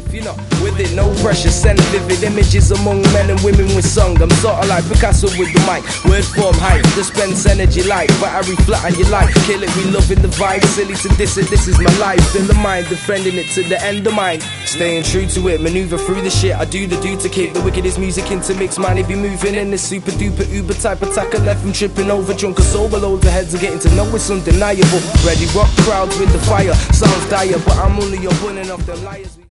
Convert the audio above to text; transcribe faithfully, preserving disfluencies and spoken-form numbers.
if you're not with it. No pressure, send vivid images among men and women with song. I'm sorta like Picasso with the mic, word form hype, dispense energy light, battery flat on your life. Kill it, we loving the vibe, silly to diss it, this is my life. In the mind, defending it to the end of mine. Staying true to it, maneuver through the shit. I do the do to kick the wickedest music into mix. Man, if you moving in this super duper uber type attacker, left him tripping over, drunk a sober, loads of heads are getting to know it's undeniable. Ready rock crowds with the fire, sounds dire, but I'm only a bunning off them liars.